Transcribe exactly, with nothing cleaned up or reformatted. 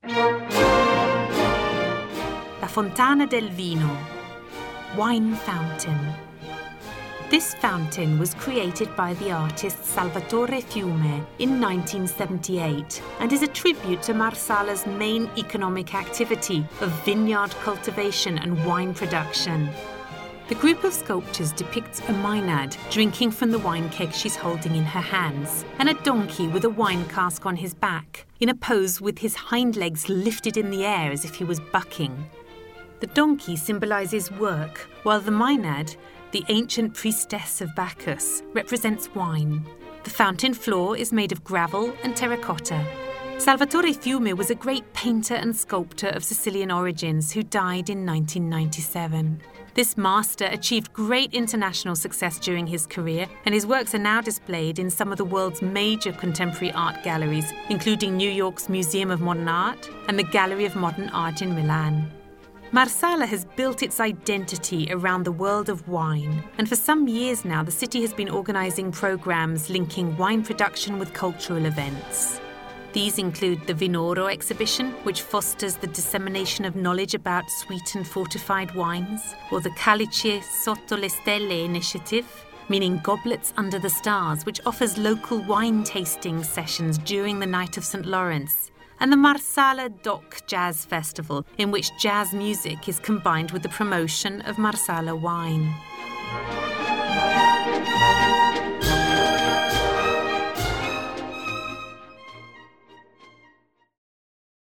La Fontana del Vino, wine fountain. This fountain was created by the artist Salvatore Fiume in nineteen seventy-eight and is a tribute to Marsala's main economic activity of vineyard cultivation and wine production. The group of sculptures depicts a Maenad drinking from the wine keg she's holding in her hands, and a donkey with a wine cask on his back, in a pose with his hind legs lifted in the air as if he was bucking. The donkey symbolises work, while the Maenad, the ancient priestess of Bacchus, represents wine. The fountain floor is made of gravel and terracotta. Salvatore Fiume was a great painter and sculptor of Sicilian origins who died in nineteen ninety-seven. This master achieved great international success during his career, and his works are now displayed in some of the world's major contemporary art galleries, including New York's Museum of Modern Art and the Gallery of Modern Art in Milan. Marsala has built its identity around the world of wine, and for some years now the city has been organising programmes linking wine production with cultural events. These include the Vinoro exhibition, which fosters the dissemination of knowledge about sweet and fortified wines, or the Calice Sotto le Stelle initiative, meaning goblets under the stars, which offers local wine tasting sessions during the Night of Saint Lawrence, and the Marsala Doc Jazz Festival, in which jazz music is combined with the promotion of Marsala wine.